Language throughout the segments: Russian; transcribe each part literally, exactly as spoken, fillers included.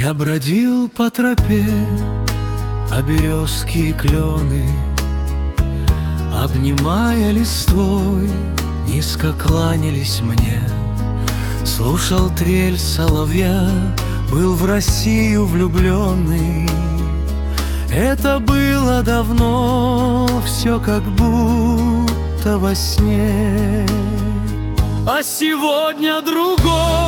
Я бродил по тропе, а березки и клены, обнимая листвой, низко кланялись мне. Слушал трель соловья, был в Россию влюбленный. Это было давно, все как будто во сне. А сегодня другой,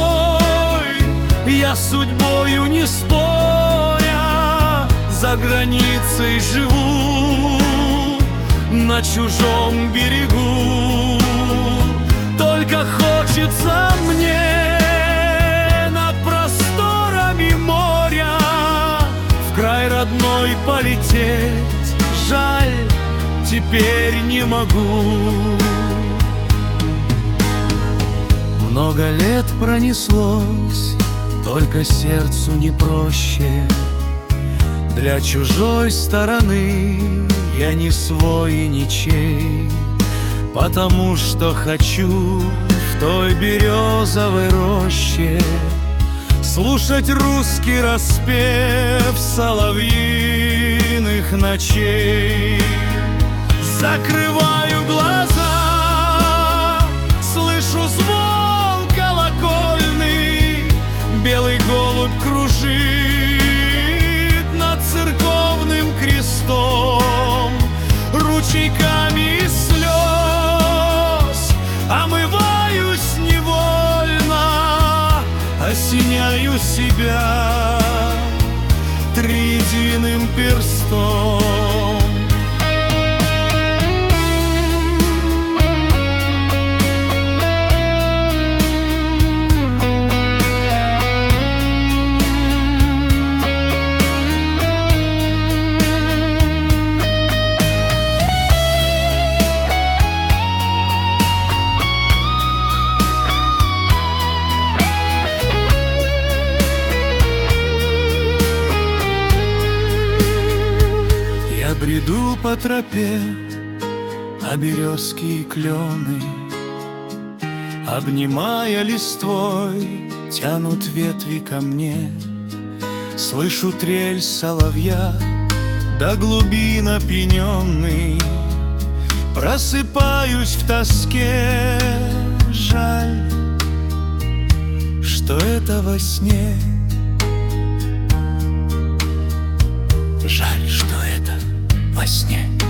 я судьбою не споря, за границей живу, на чужом берегу. Только хочется мне над просторами моря в край родной полететь. Жаль, теперь не могу. Много лет пронеслось, только сердцу не проще. Для чужой стороны я не свой и ничей, потому что хочу в той березовой роще слушать русский распев соловьиных ночей. Закрываю глаза, слышу звон колокольный, белый голубь кружит над церковным крестом. Ручейками слез омываюсь невольно, осеняю себя триединым перстом. Бреду по тропе, а березки и клены, обнимая листвой, тянут ветви ко мне. Слышу трель соловья до глубин опьяненный, просыпаюсь в тоске. Жаль, что это во сне. Жаль, что это во сне.